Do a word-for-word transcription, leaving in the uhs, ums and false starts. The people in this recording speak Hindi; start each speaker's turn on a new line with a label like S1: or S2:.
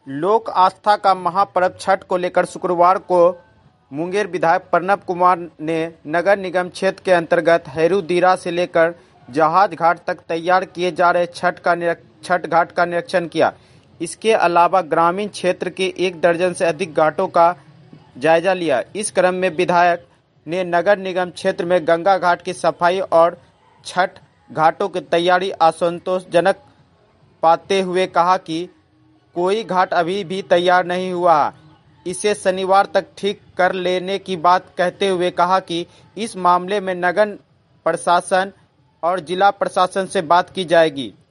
S1: लोक आस्था का महापर्व छठ को लेकर शुक्रवार को मुंगेर विधायक प्रणब कुमार ने नगर निगम क्षेत्र के अंतर्गत हेरुदीरा से लेकर जहाज घाट तक तैयार किए जा रहे छठ का छठ घाट का निरीक्षण किया। इसके अलावा ग्रामीण क्षेत्र के एक दर्जन से अधिक घाटों का जायजा लिया। इस क्रम में विधायक ने नगर निगम क्षेत्र में गंगा घाट की सफाई और छठ घाटों की तैयारी असंतोषजनक पाते हुए कहा कि कोई घाट अभी भी तैयार नहीं हुआ, इसे शनिवार तक ठीक कर लेने की बात कहते हुए कहा कि इस मामले में नगर प्रशासन और जिला प्रशासन से बात की जाएगी।